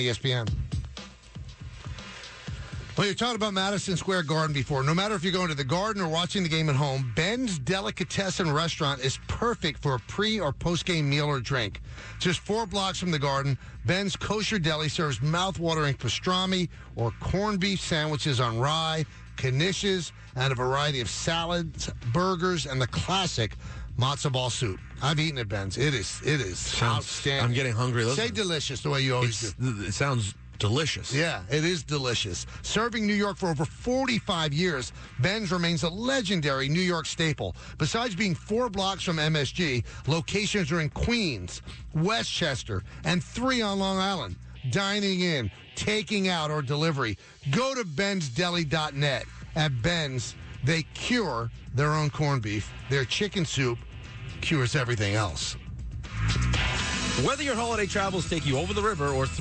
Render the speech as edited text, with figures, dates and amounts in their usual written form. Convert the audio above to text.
ESPN. Well, you're talking about Madison Square Garden before. No matter if you're going to the Garden or watching the game at home, Ben's Delicatessen Restaurant is perfect for a pre- or post-game meal or drink. Just 4 blocks from the Garden, Ben's Kosher Deli serves mouth-watering pastrami or corned beef sandwiches on rye, knishes, and a variety of salads, burgers, and the classic matzo ball soup. I've eaten at Ben's. It is outstanding. I'm getting hungry. Say delicious the way you always do. It sounds delicious. Yeah, it is delicious. Serving New York for over 45 years, Ben's remains a legendary New York staple. Besides being 4 blocks from MSG, locations are in Queens, Westchester, and 3 on Long Island. Dining in, taking out, or delivery. Go to bensdeli.net. At Ben's, they cure their own corned beef. Their chicken soup cures everything else. Whether your holiday travels take you over the river or through